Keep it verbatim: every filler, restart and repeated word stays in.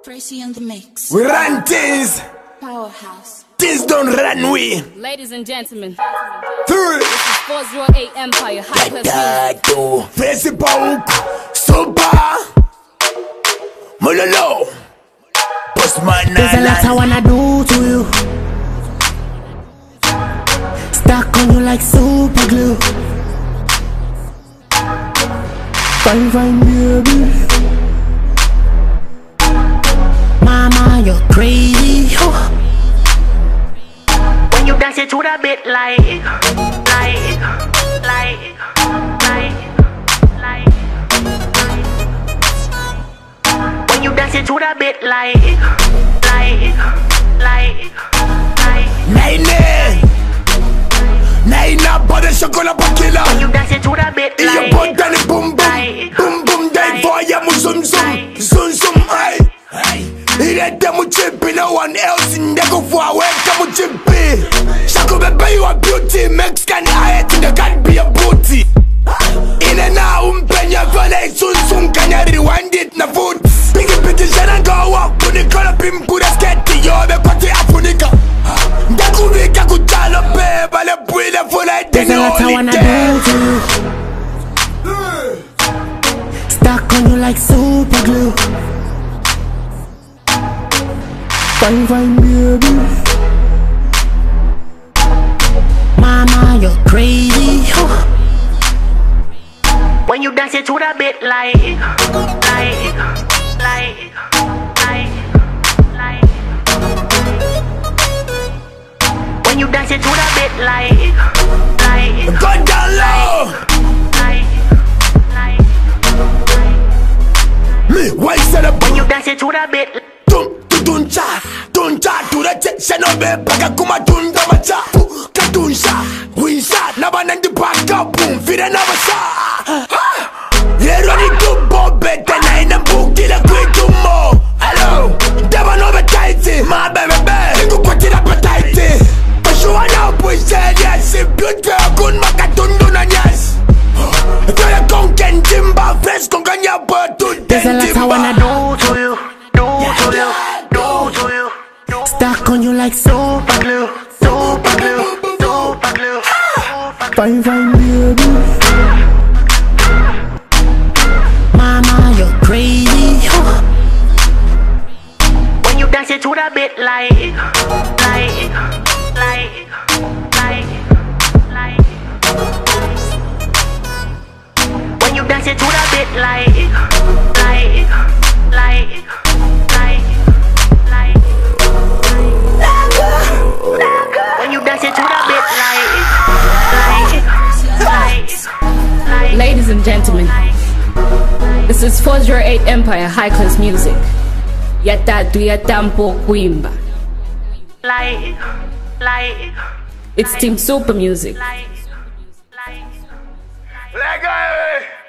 Tracy on the mix. We run things. Powerhouse. Things don't run we. Ladies and gentlemen, Three. this is four oh eight Empire High Class Music. Tato. Facebook. Super. Mololo. Postman. There's a lot I wanna do to you. Stuck on you like super glue. Fine, fine, baby. Mama, you're crazy. Oh. When you dance it to the beat like, like, like, like, like. When you dance it to the beat like, like, like, like. Nine. Nine. Body chocolate pa killer. When you dance it to the beat like, your body boom boom, boom boom. Die for ya mu zoom zoom, zoom zoom. Aye. Il était mon chippy, no one else in the go for a way, come on chippy. Shako baby, you a beauty, Mexican eye to the can be a booty. In and out, um penya valley, soon soon can you rewind it na foot. Piggy piggy, shana go walk, put the color pim, put a sketty, yo, be party afunika. Daku vika kuchalo pe, bale puile for like the no holiday. Stuck on you like super glue. Fine, fine, baby. Mama, you're crazy. Oh. When you dance it to the beat like, like, like, like, like. When you dance it to the beat like, like, go down low. like, like, like. Me, why set up? When you dance it to the beat. Tuncha, tuncha, to the section of a Pagakuma Tunda Macha, Katunsha, Winsha, Nabanandi Paka, boom, feed another sa. They're ready to bob better nine and book till a quick to more. Hello, never know the tighty, my baby, baby, you put it up a tighty. But you are now, boy, said yes, if good girl, good Makatunduna, yes. If you're a conk and timber, fresh concanya, but to there's a lot I wanna do to you, do to you. Stuck on you like super glue, super glue, super glue. Fine, fine, baby. Mama, you're crazy. Oh. When you dance it to the beat like, like, like, like, like. When you dance it to the beat like, like, like, like. When you dance it to the beat like, like, like, like. Ladies and gentlemen, this is four oh eight Empire High Class Music. Yata tuya tampo kuimba. Like, like. It's Team Super Music. Like, like, like. Let go.